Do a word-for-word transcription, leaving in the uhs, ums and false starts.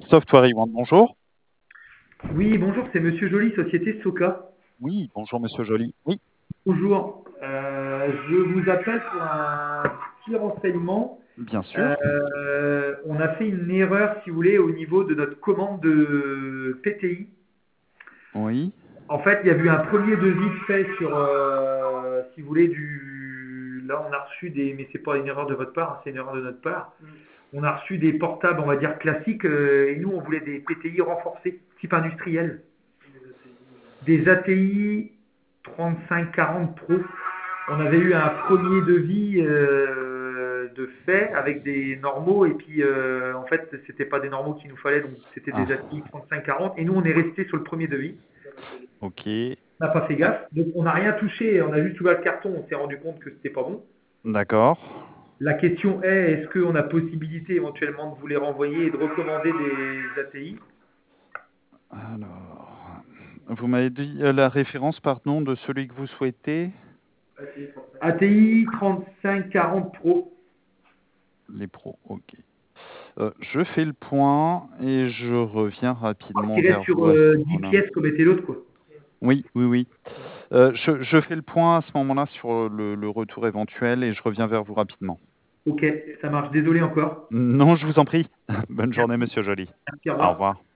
Software One, bonjour. Oui, bonjour, c'est Monsieur Joly, société Soka. Oui, bonjour Monsieur Joly. Oui, Bonjour, euh, je vous appelle pour un petit renseignement. bien sûr. Euh, on a fait une erreur, si vous voulez, au niveau de notre commande de P T I. Oui, En fait, il y a eu un premier devis fait sur, euh, si vous voulez, du. Là, on a reçu des. Mais c'est pas une erreur de votre part, hein, c'est une erreur de notre part. On a reçu des portables, on va dire classiques, euh, et nous, on voulait des P T I renforcés, type industriel. Des A T I trente-cinq quarante Pro. On avait eu un premier devis euh, de fait avec des normaux et puis euh, en fait c'était pas des normaux qu'il nous fallait, donc c'était ah, des A T I trente-cinq quarante et nous on est resté sur le premier devis. ok. On n'a pas fait Ah, gaffe, donc on n'a rien touché, on a juste ouvert le carton, on s'est rendu compte que c'était pas bon. d'accord. La question est, est-ce qu'on a possibilité éventuellement de vous les renvoyer et de recommander des A T I? Alors, vous m'avez dit euh, la référence, pardon, de celui que vous souhaitez, A T I trente-cinq quarante Pro. les pros, ok. Euh, je fais le point et je reviens rapidement Qui reste vers sur vous à ce euh, dix moment-là. pièces comme était l'autre, quoi. Oui, oui, oui. Euh, je, je fais le point à ce moment-là sur le, le retour éventuel et je reviens vers vous rapidement. Ok, ça marche, désolé encore. Non, je vous en prie. Bonne journée, Merci, Monsieur Joly. merci, au Au revoir. revoir.